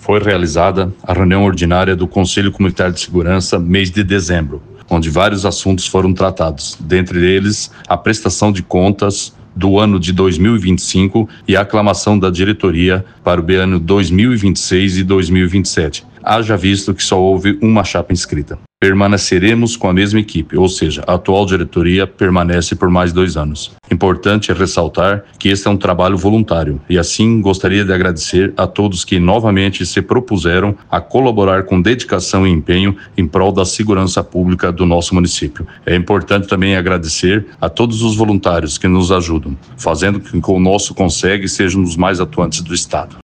foi realizada a reunião ordinária do Conselho Comunitário de Segurança, mês de dezembro, onde vários assuntos foram tratados, dentre eles a prestação de contas do ano de 2025 e a aclamação da diretoria para o ano 2026 e 2027. Haja visto que só houve uma chapa inscrita. Permaneceremos com a mesma equipe, ou seja, a atual diretoria permanece por mais 2 anos. Importante é ressaltar que este é um trabalho voluntário e assim gostaria de agradecer a todos que novamente se propuseram a colaborar com dedicação e empenho em prol da segurança pública do nosso município. É importante também agradecer a todos os voluntários que nos ajudam, fazendo com que o nosso CONSEG seja um dos mais atuantes do estado.